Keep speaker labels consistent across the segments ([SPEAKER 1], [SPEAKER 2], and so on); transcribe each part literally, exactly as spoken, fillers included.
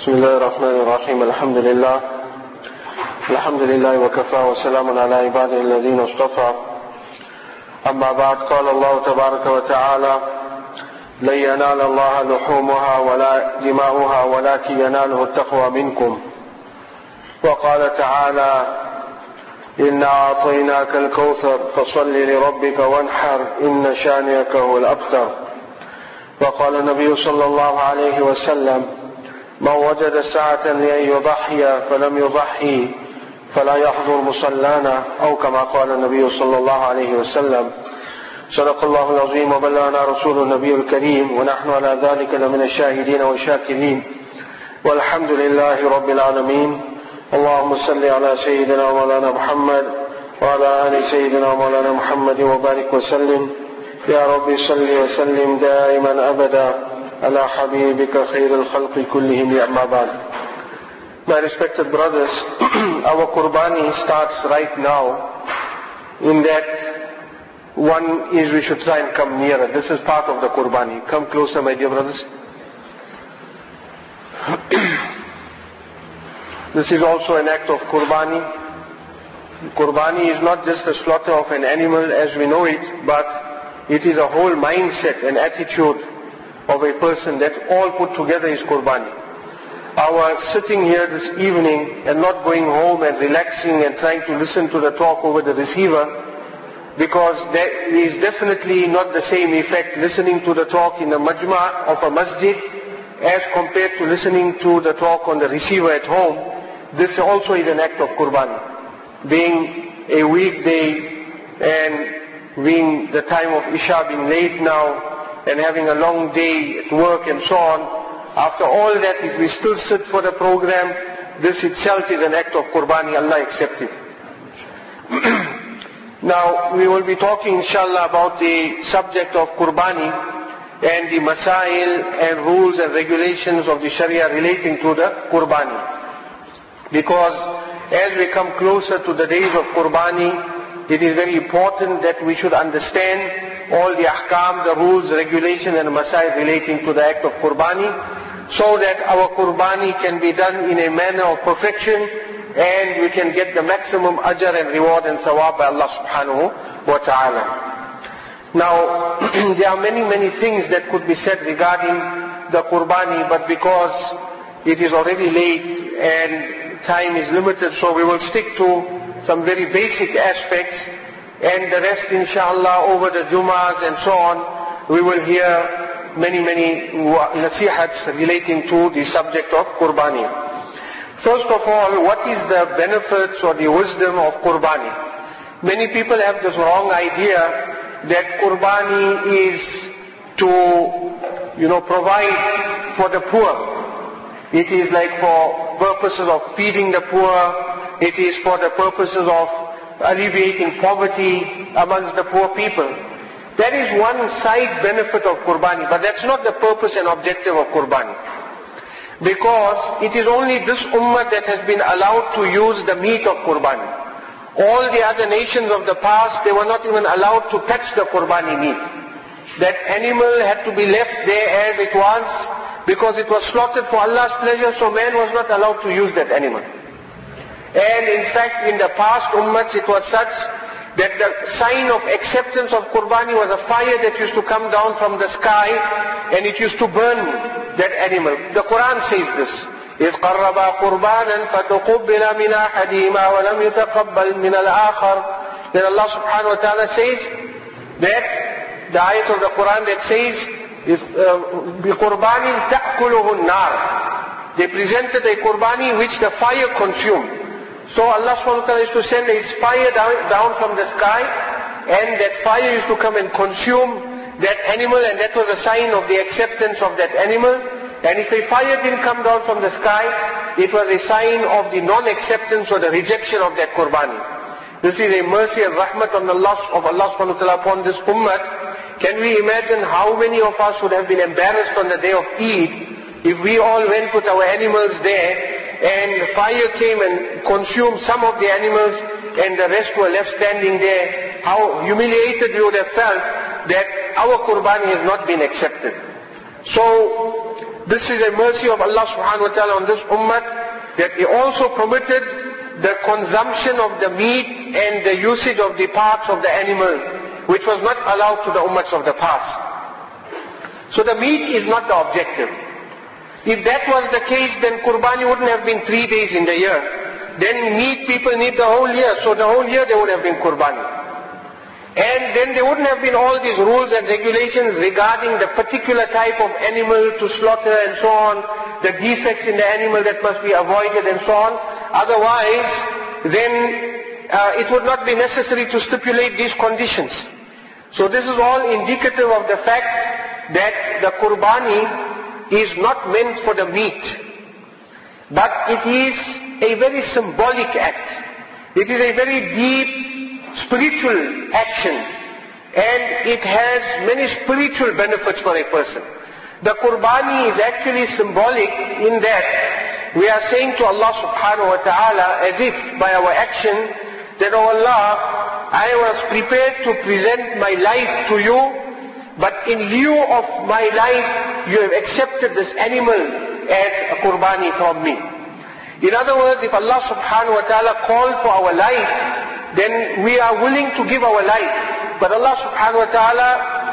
[SPEAKER 1] بسم الله الرحمن الرحيم الحمد لله الحمد لله وكفى وسلام على عباده الذين اصطفى أما بعد قال الله تبارك وتعالى لن ينال الله لحومها ولا دماؤها ولكن يناله التقوى منكم وقال تعالى إنا أعطيناك الكوثر فصل لربك وانحر إن شانئك هو الأبتر وقال النبي صلى الله عليه وسلم من وجد ساعة لأن يضحي فلم يضحي فلا يحضر مصلانا أو كما قال النبي صلى الله عليه وسلم صدق الله العظيم وبلغنا رسول النبي الكريم ونحن على ذلك لمن الشاهدين والشاكرين والحمد لله رب العالمين اللهم صل على سيدنا ومولانا محمد وعلى آل سيدنا ومولانا محمد وبارك وسلم يا رب صل وسلم دائما أبدا على حبيبك خير الخلق كلهم أما بعد. My respected brothers, our Qurbani starts right now. In that, one is we should try and come nearer. This is part of the Qurbani. Come closer, my dear brothers. This is also an act of Qurbani. Qurbani is not just the slaughter of an animal as we know it, but it is a whole mindset and attitude of a person that all put together is Qurbani. Our sitting here this evening and not going home and relaxing and trying to listen to the talk over the receiver, because there is definitely not the same effect listening to the talk in the majma of a masjid as compared to listening to the talk on the receiver at home. This also is an act of Qurbani. Being a weekday and being the time of Isha being late now and having a long day at work and so on, after all that, if we still sit for the program, this itself is an act of Qurbani. Allah accept it. Now, we will be talking inshallah about the subject of Qurbani and the masail and rules and regulations of the Sharia relating to the Qurbani. Because as we come closer to the days of Qurbani, it is very important that we should understand all the ahkam, the rules, regulation and masail relating to the act of Qurbani, so that our Qurbani can be done in a manner of perfection and we can get the maximum ajr and reward and thawab by Allah subhanahu wa ta'ala. Now, there are many, many things that could be said regarding the Qurbani, but because it is already late and time is limited, so we will stick to some very basic aspects, and the rest inshallah over the Jummahs and so on, we will hear many, many nasihats relating to the subject of Qurbani. First of all, what is the benefits or the wisdom of Qurbani? Many people have this wrong idea that Qurbani is to, you know, provide for the poor. It is like for purposes of feeding the poor. It is for the purposes of alleviating poverty amongst the poor people. That is one side benefit of Qurbani, but that's not the purpose and objective of Qurbani. Because it is only this ummah that has been allowed to use the meat of Qurbani. All the other nations of the past, they were not even allowed to touch the Qurbani meat. That animal had to be left there as it was, because it was slaughtered for Allah's pleasure, so man was not allowed to use that animal. And in fact, in the past ummahs, it was such that the sign of acceptance of Qurbani was a fire that used to come down from the sky and it used to burn that animal. The Quran says this. إِذْ قَرَّبَا قُرْبَانًا فَتُقُبِّلَ مِنْ أَحَدِهِمَا وَلَمْ يُتَقَبَّلْ مِنَ الْآخَرِ. Then Allah subhanahu wa ta'ala says that the ayat of the Quran that says بِقُرْبَانٍ تَأْكُلُهُ النَّارِ. They presented a Qurbani which the fire consumed. So Allah subhanahu wa ta'ala used to send his fire down, down from the sky, and that fire used to come and consume that animal, and that was a sign of the acceptance of that animal. And if a fire didn't come down from the sky, it was a sign of the non-acceptance or the rejection of that Qurbani. This is a mercy and rahmat of Allah, of Allah subhanahu wa ta'ala upon this ummah. Can we imagine how many of us would have been embarrassed on the day of Eid if we all went with our animals there and the fire came and consumed some of the animals and the rest were left standing there? How humiliated we would have felt that our Qurbani has not been accepted. So this is a mercy of Allah subhanahu wa ta'ala on this ummah, that He also permitted the consumption of the meat and the usage of the parts of the animal, which was not allowed to the ummahs of the past. So the meat is not the objective. If that was the case, then Qurbani wouldn't have been three days in the year. Then meat people need the whole year, so the whole year there would have been Qurbani. And then there wouldn't have been all these rules and regulations regarding the particular type of animal to slaughter and so on, the defects in the animal that must be avoided and so on. Otherwise, then uh, it would not be necessary to stipulate these conditions. So this is all indicative of the fact that the Qurbani is not meant for the meat, but it is a very symbolic act. It is a very deep spiritual action, and it has many spiritual benefits for a person. The Qurbani is actually symbolic in that we are saying to Allah subhanahu wa ta'ala, as if by our action, that, oh Allah, I was prepared to present my life to you, but in lieu of my life, you have accepted this animal as a Qurbani from me. In other words, if Allah subhanahu wa ta'ala called for our life, then we are willing to give our life. But Allah subhanahu wa ta'ala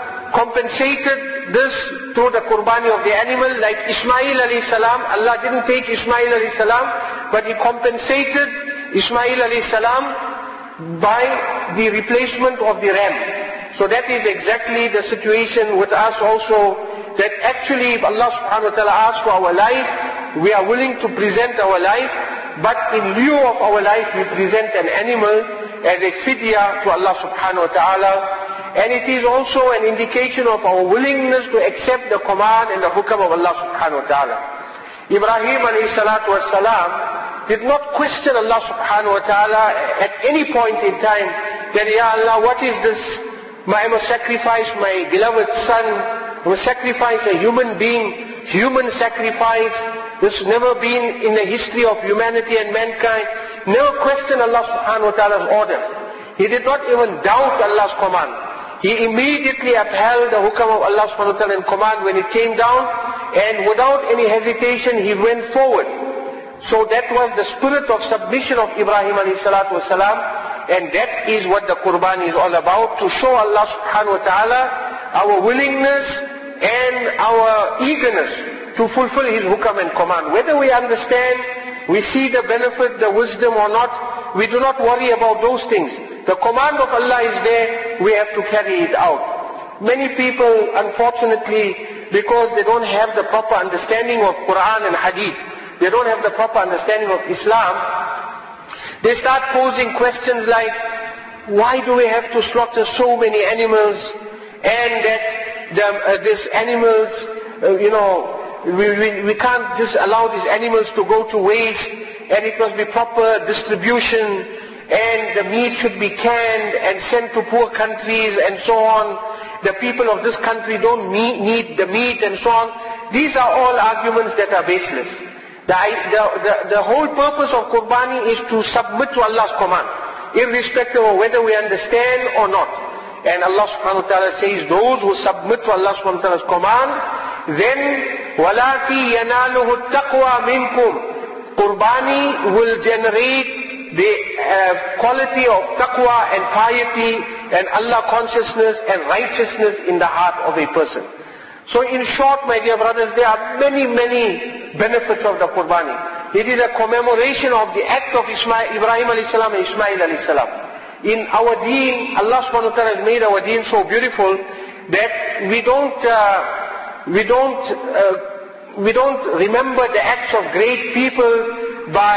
[SPEAKER 1] compensated this through the Qurbani of the animal, like Ismail alayhi salam. Allah didn't take Ismail alayhi salam, but He compensated Ismail alayhi salam by the replacement of the ram. So that is exactly the situation with us also, that actually if Allah subhanahu wa ta'ala asks for our life, we are willing to present our life, but in lieu of our life we present an animal as a fidya to Allah subhanahu wa ta'ala. And it is also an indication of our willingness to accept the command and the hukam of Allah subhanahu wa ta'ala. Ibrahim alayhi salatu wasalam did not question Allah subhanahu wa ta'ala at any point in time that, Ya Allah, what is this? I must sacrifice my beloved son, I must sacrifice a human being, human sacrifice. This has never been in the history of humanity and mankind. Never question Allah subhanahu wa ta'ala's order. He did not even doubt Allah's command. He immediately upheld the hukam of Allah subhanahu wa ta'ala and command when it came down, and without any hesitation he went forward. So that was the spirit of submission of Ibrahim alayhi salatu wasalam, and that is what the Qurbani is all about, to show Allah subhanahu wa ta'ala our willingness and our eagerness to fulfill His hukam and command. Whether we understand, we see the benefit, the wisdom or not, we do not worry about those things. The command of Allah is there, we have to carry it out. Many people, unfortunately, because they don't have the proper understanding of Quran and Hadith, they don't have the proper understanding of Islam, they start posing questions like, why do we have to slaughter so many animals, and that the, uh, these animals, uh, you know, We, we, we can't just allow these animals to go to waste, and it must be proper distribution, and the meat should be canned and sent to poor countries and so on. The people of this country don't meet, need the meat and so on. These are all arguments that are baseless. The, the, the, the whole purpose of Qurbani is to submit to Allah's command, irrespective of whether we understand or not. And Allah subhanahu wa ta'ala says, those who submit to Allah subhanahu wa ta'ala's command, then وَلَكِنْ يَنَالُهُ التَّقْوَى مِنْكُمْ, Qurbani will generate the uh, quality of taqwa and piety and Allah consciousness and righteousness in the heart of a person. So in short, my dear brothers, there are many, many benefits of the Qurbani. It is a commemoration of the act of Ismail, Ibrahim alayhi salam and Ismail alayhi salam. In our deen, Allah subhanahu wa ta'ala has made our deen so beautiful that we don't uh, We don't, uh, we don't remember the acts of great people by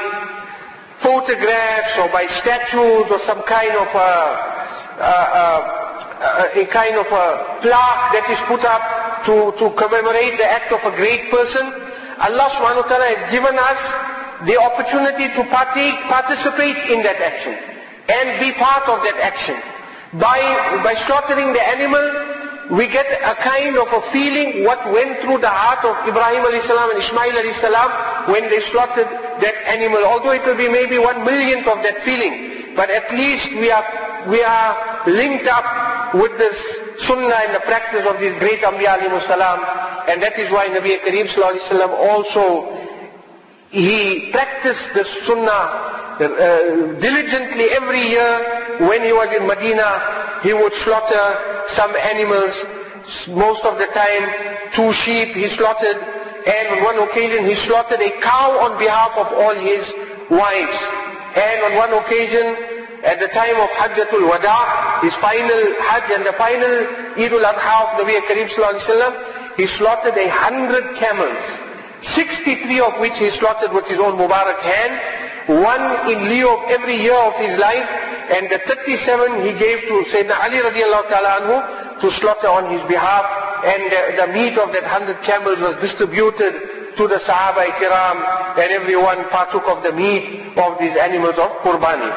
[SPEAKER 1] photographs or by statues or some kind of a, a, a, a kind of a plaque that is put up to, to commemorate the act of a great person. Allah subhanahu wa ta'ala has given us the opportunity to partake, participate in that action and be part of that action. By, by slaughtering the animal, we get a kind of a feeling what went through the heart of Ibrahim alayhi salam and Ismail alayhi salam when they slaughtered that animal. Although it will be maybe one millionth of that feeling, but at least we are we are linked up with this sunnah and the practice of these great Anbiya alayhimus salam. And that is why Nabi Kareem sallallahu alayhi wa sallam also, he practiced the sunnah uh, diligently every year. When he was in Medina, he would slaughter some animals. Most of the time, two sheep he slaughtered. And on one occasion he slaughtered a cow on behalf of all his wives. And on one occasion, at the time of Hajjatul Wada, his final Hajj and the final Eid al-Adha of Nabi Kareem sallallahu alayhi wa sallam, he slaughtered a hundred camels, sixty-three of which he slaughtered with his own Mubarak hand, one in lieu of every year of his life, and the thirty-seven he gave to Sayyidina Ali radiallahu ta'ala anhu to slaughter on his behalf, and the, the meat of that hundred camels was distributed to the Sahaba Kiram, and everyone partook of the meat of these animals of Qurbani.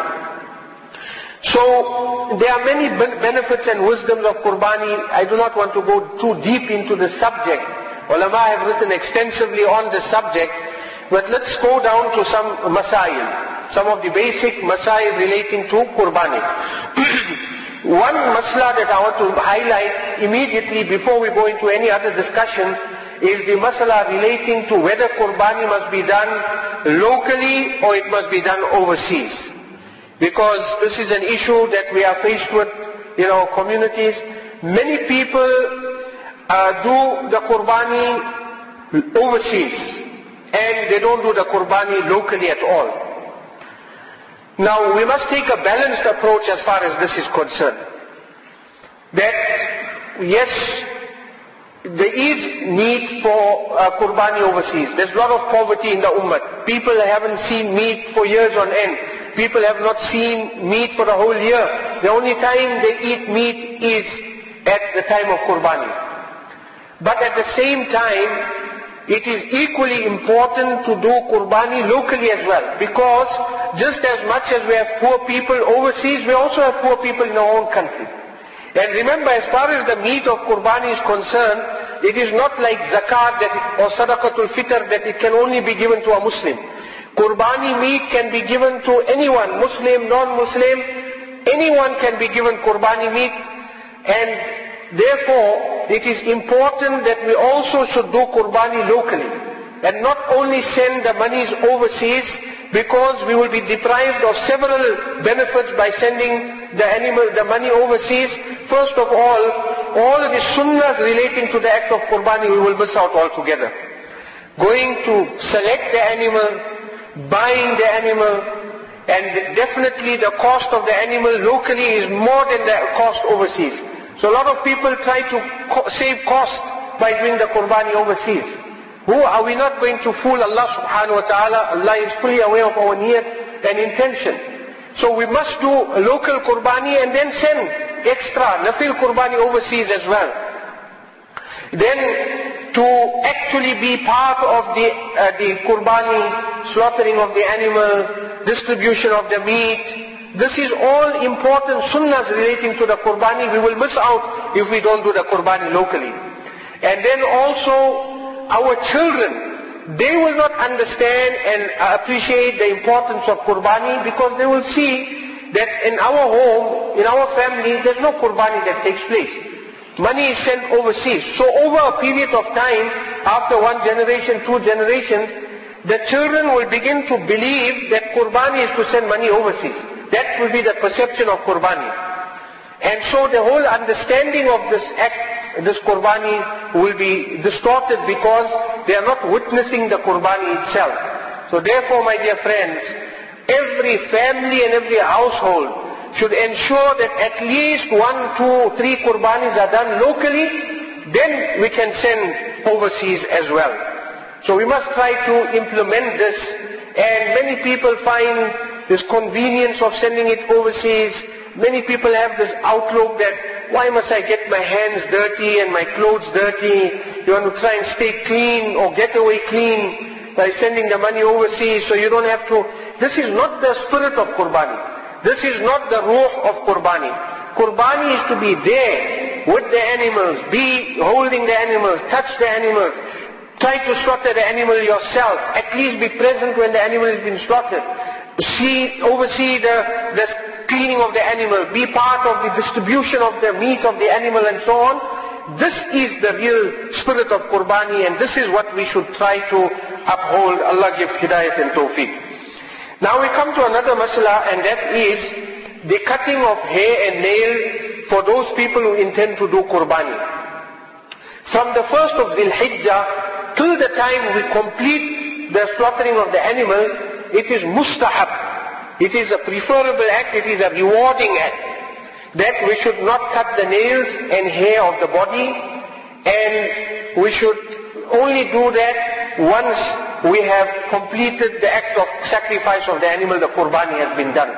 [SPEAKER 1] So there are many benefits and wisdoms of Qurbani. I do not want to go too deep into the subject. Ulama have written extensively on the subject, but let's go down to some masail, some of the basic masail relating to Qurbani. One masla that I want to highlight immediately before we go into any other discussion is the masala relating to whether Qurbani must be done locally or it must be done overseas. Because this is an issue that we are faced with in our communities. Many people uh, do the Qurbani overseas and they don't do the Qurbani locally at all. Now we must take a balanced approach as far as this is concerned. That yes, there is need for uh, Qurbani overseas. There's a lot of poverty in the ummah. People haven't seen meat for years on end. People have not seen meat for the whole year. The only time they eat meat is at the time of Qurbani. But at the same time, it is equally important to do Qurbani locally as well. Because just as much as we have poor people overseas, we also have poor people in our own country. And remember, as far as the meat of Qurbani is concerned, it is not like zakat that it, or sadaqatul fitr that it can only be given to a Muslim. Qurbani meat can be given to anyone, Muslim, non-Muslim, anyone can be given Qurbani meat. And therefore, it is important that we also should do Qurbani locally. And not only send the monies overseas, because we will be deprived of several benefits by sending the animal, the money overseas. First of all, all the sunnahs relating to the act of Qurbani we will miss out altogether. Going to select the animal, buying the animal, and definitely the cost of the animal locally is more than the cost overseas. So a lot of people try to co- save cost by doing the Qurbani overseas. Who are we not going to fool Allah subhanahu wa ta'ala? Allah is fully aware of our niyat and intention. So we must do a local Qurbani and then send extra nafil Qurbani overseas as well. Then to actually be part of the, uh, the Qurbani, slaughtering of the animal, distribution of the meat, this is all important sunnahs relating to the Qurbani. We will miss out if we don't do the Qurbani locally. And then also our children, they will not understand and appreciate the importance of Qurbani because they will see that in our home, in our family, there's no Qurbani that takes place. Money is sent overseas. So over a period of time, after one generation, two generations, the children will begin to believe that Qurbani is to send money overseas. That will be the perception of Qurbani. And so the whole understanding of this act, this Qurbani, will be distorted because they are not witnessing the Qurbani itself. So therefore, my dear friends, every family and every household should ensure that at least one, two, three Qurbanis are done locally, then we can send overseas as well. So we must try to implement this, and many people find this convenience of sending it overseas. Many people have this outlook that, why must I get my hands dirty and my clothes dirty? You want to try and stay clean or get away clean by sending the money overseas so you don't have to. This is not the spirit of Qurbani. This is not the ruh of Qurbani. Qurbani is to be there with the animals, be holding the animals, touch the animals, try to slaughter the animal yourself, at least be present when the animal has been slaughtered. See, oversee the, the cleaning of the animal, be part of the distribution of the meat of the animal and so on. This is the real spirit of Qurbani, and this is what we should try to uphold. Allah give hidayat and tawfiq. Now we come to another masala, and that is the cutting of hair and nail for those people who intend to do Qurbani. From the first of Dhul Hijjah till the time we complete the slaughtering of the animal, it is mustahab. It is a preferable act, it is a rewarding act, that we should not cut the nails and hair of the body, and we should only do that once we have completed the act of sacrifice of the animal, the Qurbani has been done.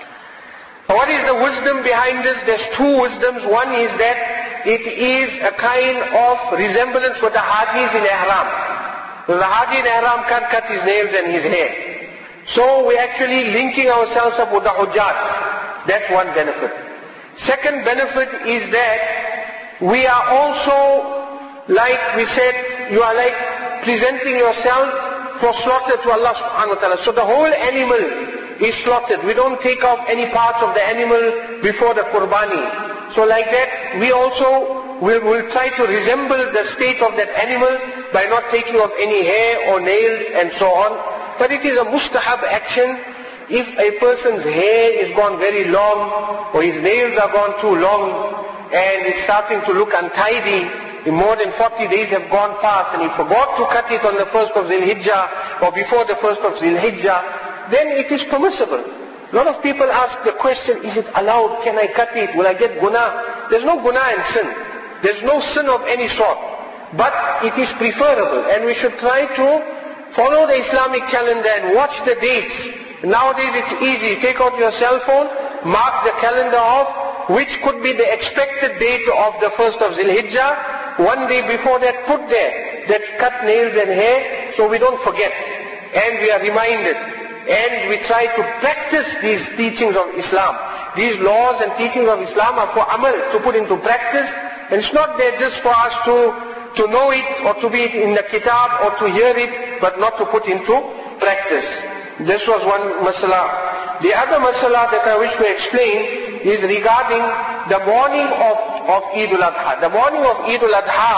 [SPEAKER 1] What is the wisdom behind this? There's two wisdoms. One is that it is a kind of resemblance with the Hajis in Ihram. The Haji in Ihram can't cut his nails and his hair. So we're actually linking ourselves up with the Hujjat. That's one benefit. Second benefit is that we are also, like we said, you are like presenting yourself for slaughter to Allah subhanahu wa ta'ala. So the whole animal is slaughtered. We don't take off any parts of the animal before the Qurbani. So like that, we also will, will try to resemble the state of that animal by not taking off any hair or nails and so on. But it is a mustahab action. If a person's hair is gone very long, or his nails are gone too long, and it's starting to look untidy, more than forty days have gone past, and he forgot to cut it on the first of Dhul Hijjah, or before the first of Dhul Hijjah, then it is permissible. A lot of people ask the question, is it allowed? Can I cut it? Will I get guna? There's no guna in sin. There's no sin of any sort. But it is preferable, and we should try to follow the Islamic calendar and watch the dates. Nowadays it's easy. Take out your cell phone, mark the calendar off, which could be the expected date of the first of Dhul Hijjah. One day before that, put there that cut nails and hair, so we don't forget. And we are reminded. And we try to practice these teachings of Islam. These laws and teachings of Islam are for amal, to put into practice. And it's not there just for us to, to know it, or to be in the kitab, or to hear it, but not to put into practice. This was one masala. The other masala that I wish to explain is regarding the morning of, of Eid al-Adha. The morning of Eid al-Adha,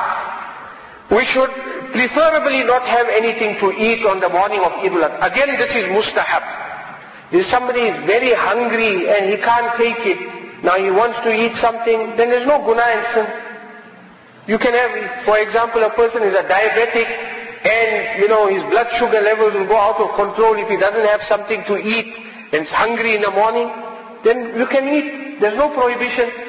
[SPEAKER 1] we should preferably not have anything to eat on the morning of Eid al-Adha. Again, this is mustahab. If somebody is very hungry and he can't take it, now he wants to eat something, then there's no guna in sin. You can have, for example, a person is a diabetic, and you know his blood sugar levels will go out of control if he doesn't have something to eat and is hungry in the morning, then you can eat. There's no prohibition.